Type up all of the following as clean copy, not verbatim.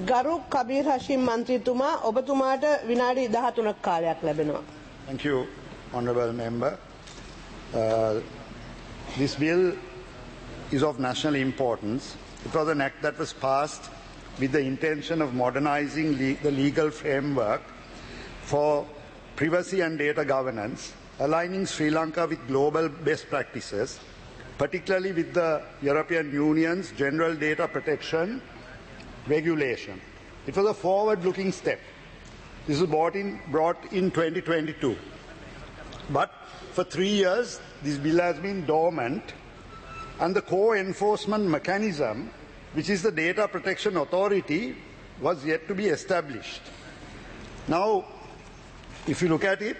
ගරු කබීර් හෂිම් මන්ත්‍රීතුමා ඔබතුමාට විනාඩි 13ක් කාලයක් ලැබෙනවා. Thank you, Honourable Member. This bill is of national importance. It was an act that was passed with the intention of modernising the legal framework for privacy and data governance, aligning Sri Lanka with global best practices, particularly with the European Union's General Data Protection Regulation. It was a forward-looking step. This was brought in 2022. But for 3 years, this bill has been dormant, and the co-enforcement mechanism, which is the Data Protection Authority, was yet to be established. Now, if you look at it,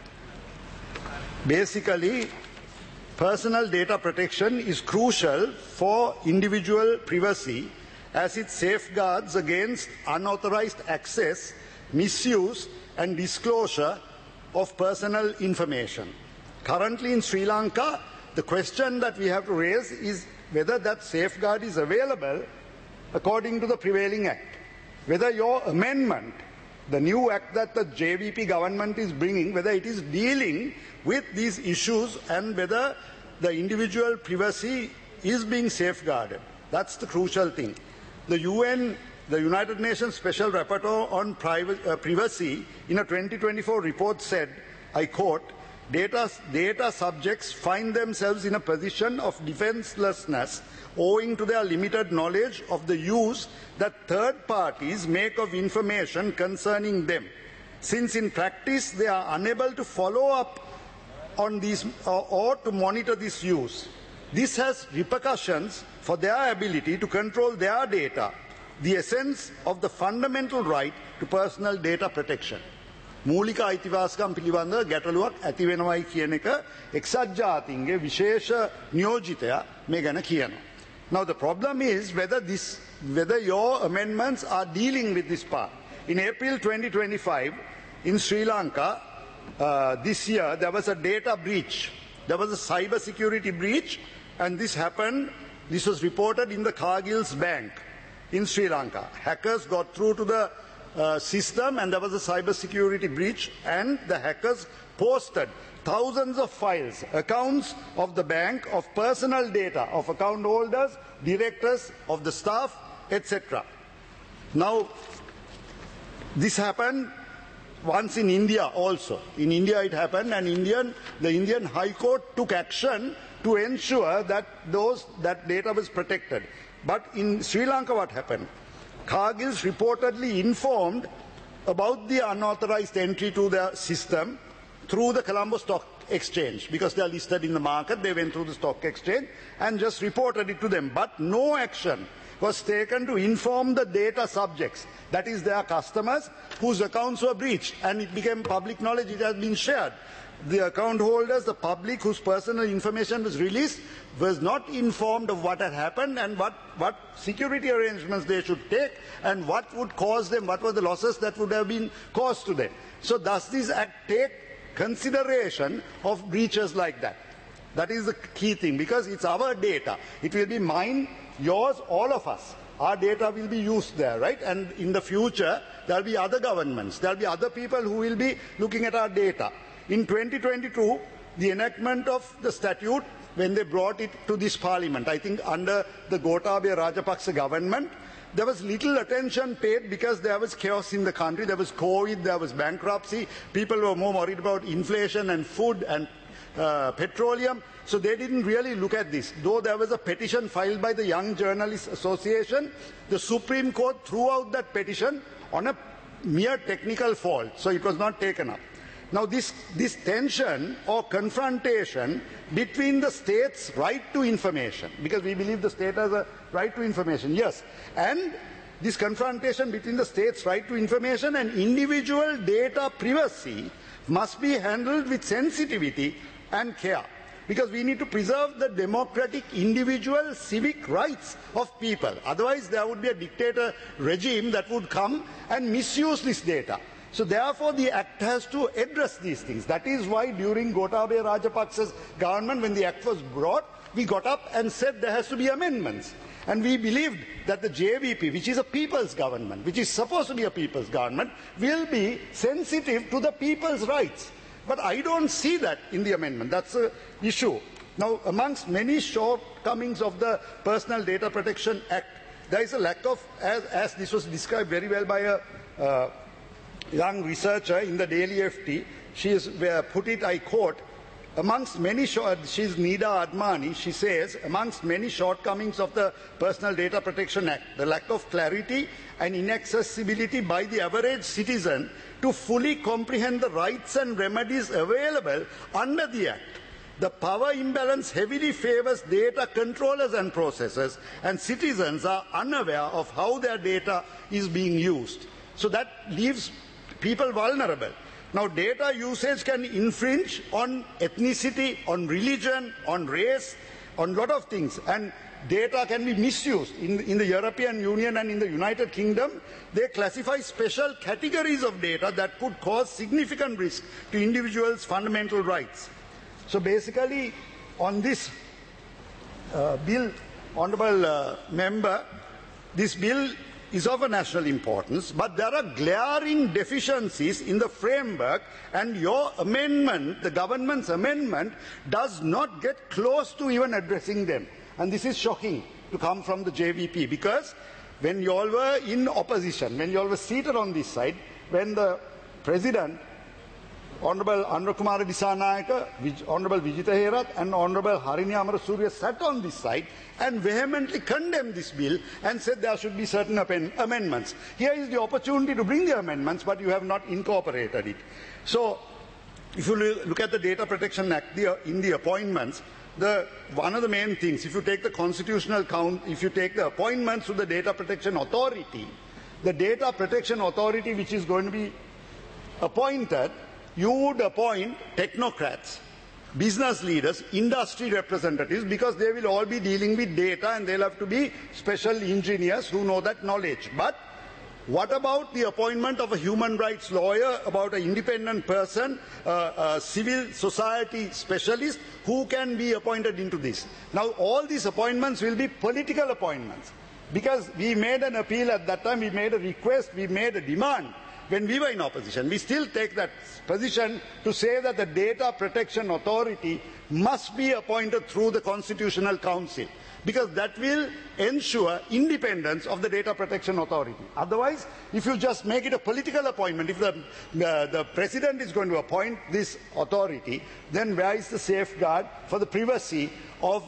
basically, personal data protection is crucial for individual privacy as it safeguards against unauthorized access, misuse and disclosure of personal information. Currently in Sri Lanka, the question that we have to raise is whether that safeguard is available according to the prevailing act. Whether your amendment, the new act that the JVP government is bringing, whether it is dealing with these issues and whether the individual privacy is being safeguarded. That's the crucial thing. The UN, the United Nations Special Rapporteur on Privacy, in a 2024 report said, I quote, data subjects find themselves in a position of defenselessness owing to their limited knowledge of the use that third parties make of information concerning them, since in practice they are unable to follow up on these or to monitor this use. This has repercussions for their ability to control their data, the essence of the fundamental right to personal data protection. මූලික අයිතිවාසිකම් පිළිබඳ ගැටලුවක් ඇති වෙනවයි කියන එක එක්සත් ජාතීන්ගේ විශේෂ නියෝජිතයා මේ ගැන කියනවා. Now the problem is whether your amendments are dealing with this part. In April 2025 in Sri Lanka, this year there was a data breach. There was a cyber security breach, and this was reported in the Cargill's Bank in Sri Lanka. Hackers got through to the system and there was a cyber security breach, and the hackers posted thousands of files, accounts of the bank, of personal data of account holders, directors, of the staff, etc. Now, this happened once in India also. In India it happened, and the Indian High Court took action to ensure that that data was protected. But in Sri Lanka what happened? Cargill's reportedly informed about the unauthorized entry to their system through the Colombo Stock Exchange. Because they are listed in the market, they went through the stock exchange and just reported it to them. But no action was taken to inform the data subjects, that is their customers, whose accounts were breached, and it became public knowledge, it has been shared. The account holders, the public whose personal information was released, was not informed of what had happened and what security arrangements they should take and what would cause them, what were the losses that would have been caused to them. So does this act take consideration of breaches like that? That is the key thing, because it's our data. It will be mine, yours, all of us. Our data will be used there, right? And in the future, there will be other governments, there will be other people who will be looking at our data. In 2022, the enactment of the statute, when they brought it to this parliament, I think under the Gotabaya Rajapaksa government, there was little attention paid because there was chaos in the country. There was COVID, there was bankruptcy. People were more worried about inflation and food and petroleum. So they didn't really look at this. Though there was a petition filed by the Young Journalists Association, the Supreme Court threw out that petition on a mere technical fault. So it was not taken up. Now this tension or confrontation between the state's right to information, because we believe the state has a right to information, yes, and this confrontation between the state's right to information and individual data privacy must be handled with sensitivity and care, because we need to preserve the democratic individual civic rights of people. Otherwise there would be a dictator regime that would come and misuse this data. So therefore the act has to address these things. That is why during Gotabaya Rajapaksa's government, when the act was brought, we got up and said there has to be amendments. And we believed that the JVP, which is a people's government, which is supposed to be a people's government, will be sensitive to the people's rights. But I don't see that in the amendment. That's the issue. Now, amongst many shortcomings of the Personal Data Protection Act, there is a lack of, as this was described very well by a young researcher in the Daily FT, she has put it, I quote, amongst many, she's Nida Admani, she says, amongst many shortcomings of the Personal Data Protection Act, the lack of clarity and inaccessibility by the average citizen to fully comprehend the rights and remedies available under the Act. The power imbalance heavily favors data controllers and processors, and citizens are unaware of how their data is being used. So that leaves people vulnerable. Now, data usage can infringe on ethnicity, on religion, on race, on a lot of things. And data can be misused. In the European Union and in the United Kingdom, they classify special categories of data that could cause significant risk to individuals' fundamental rights. So basically, on this bill, Honourable Member, this bill is of a national importance, but there are glaring deficiencies in the framework, and your amendment, the government's amendment, does not get close to even addressing them. And this is shocking to come from the JVP, because when you all were in opposition, when you all were seated on this side, when the President, Honourable Anurakumara Dissanayake, Honourable Vijitha Herath and Honourable Harini Amarasuriya sat on this side and vehemently condemned this bill and said there should be certain amendments. Here is the opportunity to bring the amendments, but you have not incorporated it. So, if you look at the Data Protection Act, in the appointments, one of the main things, if you take the constitutional count, if you take the appointments to the Data Protection Authority, the Data Protection Authority which is going to be appointed, you would appoint technocrats, business leaders, industry representatives, because they will all be dealing with data and they'll have to be special engineers who know that knowledge. But what about the appointment of a human rights lawyer, about an independent person, a civil society specialist who can be appointed into this? Now, all these appointments will be political appointments, because we made an appeal at that time, we made a request, we made a demand. When we were in opposition, we still take that position to say that the Data Protection Authority must be appointed through the Constitutional Council, because that will ensure independence of the Data Protection Authority. Otherwise, if you just make it a political appointment, if the President is going to appoint this authority, then where is the safeguard for the privacy of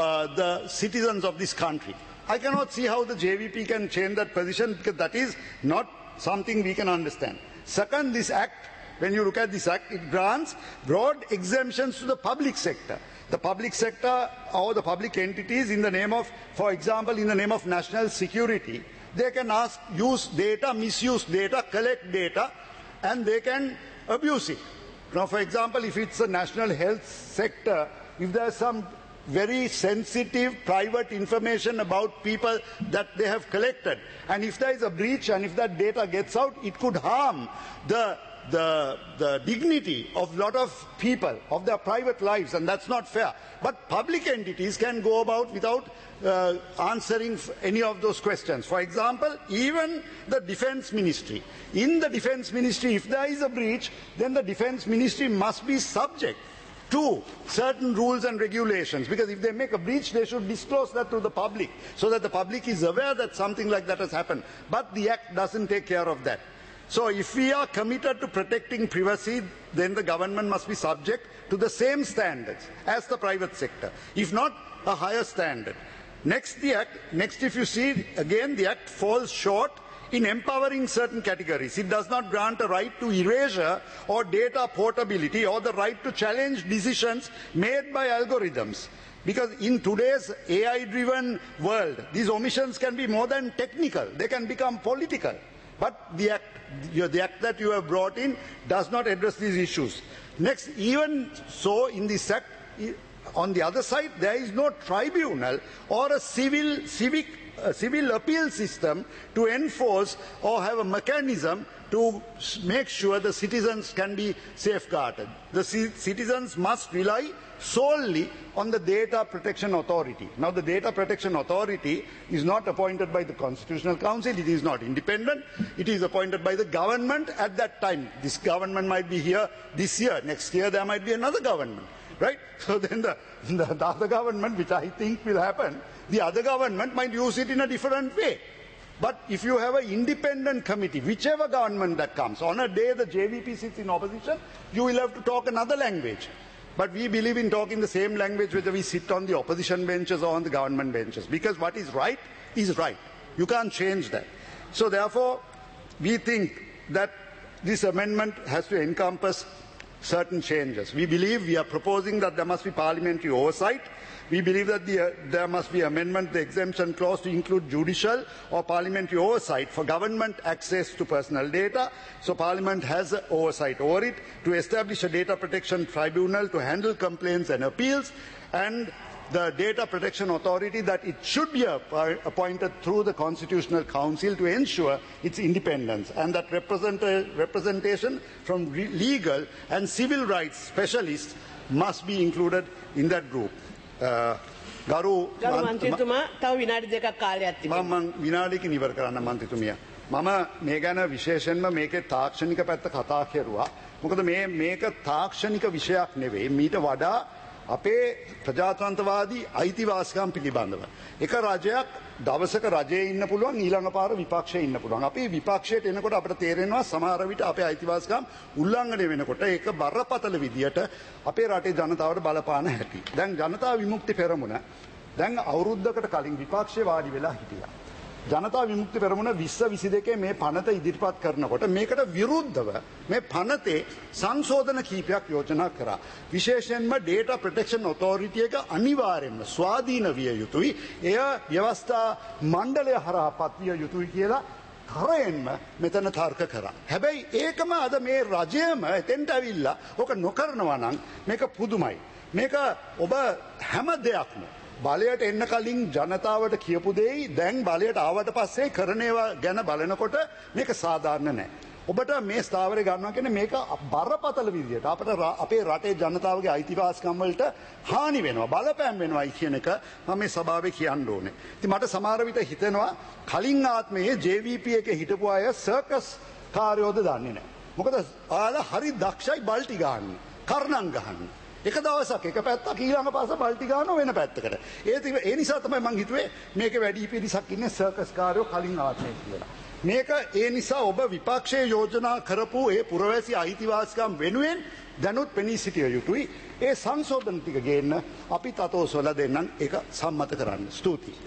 the citizens of this country? I cannot see how the JVP can change that position, because that is not something we can understand. Second, this Act, when you look at this Act, it grants broad exemptions to the public sector. The public sector or the public entities, in the name of, for example, in the name of national security, they can use data, misuse data, collect data, and they can abuse it. Now, for example, if it's a national health sector, if there's some very sensitive private information about people that they have collected, and if there is a breach and if that data gets out, it could harm the dignity of a lot of people, of their private lives, and that's not fair. But public entities can go about without answering any of those questions. For example, even the Defence Ministry. In the Defence Ministry, if there is a breach, then the Defence Ministry must be subject to certain rules and regulations, because if they make a breach, they should disclose that to the public, so that the public is aware that something like that has happened. But the Act doesn't take care of that. So if we are committed to protecting privacy, then the government must be subject to the same standards as the private sector, if not a higher standard. Next, if you see, again, the Act falls short in empowering certain categories. It does not grant a right to erasure or data portability or the right to challenge decisions made by algorithms. Because in today's AI-driven world, these omissions can be more than technical. They can become political. But the Act that you have brought in does not address these issues. Next, even so, in this Act, on the other side, there is no tribunal or a civic civil appeal system to enforce or have a mechanism to make sure the citizens can be safeguarded. The citizens must rely solely on the Data Protection Authority. Now, the Data Protection Authority is not appointed by the Constitutional Council, it is not independent, it is appointed by the government at that time. This government might be here this year, next year there might be another government, right? So then the other government, which I think will happen, the other government might use it in a different way. But if you have an independent committee, whichever government that comes, on a day the JVP sits in opposition, you will have to talk another language. But we believe in talking the same language whether we sit on the opposition benches or on the government benches. Because what is right is right. You can't change that. So therefore, we think that this amendment has to encompass certain changes. We believe we are proposing that there must be parliamentary oversight. We believe that there must be amendment, the exemption clause to include judicial or parliamentary oversight for government access to personal data. So Parliament has oversight over it, to establish a data protection tribunal to handle complaints and appeals, and the Data Protection Authority that it should be appointed through the Constitutional Council to ensure its independence, and that representation from legal and civil rights specialists must be included in that group. ගරු මන්ත්‍රීතුමා තව විනාඩි දෙකක් කාලයක් තිබෙනවා. මම විනාඩියකින් ඉවර කරන්න මන්ත්‍රීතුමිය. මම මේ ගැන විශේෂයෙන්ම මේකේ තාක්ෂණික පැත්ත කතා කෙරුවා. මොකද මේක තාක්ෂණික විෂයක් නෙවෙයි. මීට වඩා අපේ ප්‍රජාතන්ත්‍රවාදී අයිතිවාසිකම් පිළිබඳව. එක රජයක් දවසක රජයේ ඉන්න පුළුවන්, ඊළඟ පාර විපක්ෂයේ ඉන්න පුළුවන්. අපි විපක්ෂයට එනකොට අපිට තේරෙනවා සමහර විට අපේ අයිතිවාසිකම් උල්ලංඝනය වෙනකොට ඒක බරපතල විදියට අපේ රටේ ජනතාවට බලපාන හැටි. දැන් ජනතා විමුක්ති පෙරමුණ දැන් අවුරුද්දකට කලින් විපක්ෂයේ වාඩි වෙලා හිටියා. ජනතා විමුක්ති පෙරමුණ 2022 මේ පනත ඉදිරිපත් කරනකොට මේකට විරුද්ධව මේ පනතේ සංශෝධන කීපයක් යෝජනා කරා. විශේෂයෙන්ම Data Protection Authority එක අනිවාර්යයෙන්ම ස්වාධීන විය යුතුයි. එය ව්‍යවස්ථා මණ්ඩලය හරහා පත්විය යුතුයි කියලා කරයෙන්ම මෙතන තර්ක කරා. හැබැයි ඒකම අද මේ රජයම එතෙන්ට ඇවිල්ලා ඕක නොකරනවා නම් මේක පුදුමයි. මේක ඔබ හැම දෙයක්ම බලයට එන්න කලින් ජනතාවට කියපු දෙයි දැන් බලයට ආවට පස්සේ කරන ඒවා ගැන බලනකොට මේක සාධාරණ නැහැ. ඔබට මේ ස්ථාවරය ගන්නවා කියන්නේ මේක බරපතල විදියට අපිට අපේ රටේ ජනතාවගේ අයිතිවාසිකම් වලට හානි වෙනවා, බලපෑම් වෙනවායි කියන එක මම මේ සභාවේ කියන්න ඕනේ. ඉතින් මට සමහර විට හිතෙනවා කලින් ආත්මයේ JVP එකේ හිටපු අය සර්කස් කාර්යෝද දන්නේ නැහැ. මොකද ආලා හරි දක්ෂයි බල්ටි ගන්න, කර්ණම් ගන්න. එක දවසක් එක පැත්තක් ඊළඟ පාස බල්ටි ගන්නවා වෙන පැත්තකට. ඒ නිසා තමයි මං හිතුවේ මේක වැඩි පිරිසක් ඉන්නේ සර්කස් කාර්යෝ කලින් ආත්මේ කියලා. මේක ඒ නිසා ඔබ විපක්ෂයේ යෝජනා කරපු ඒ පුරවැසි අයිතිවාසිකම් වෙනුවෙන් දැනුත් පෙනී සිටිය යුතුයි. ඒ සංශෝධන ටික ගේන්න අපි තතෝසොලා දෙන්නම් ඒක සම්මත කරන්න. ස්තුතියි.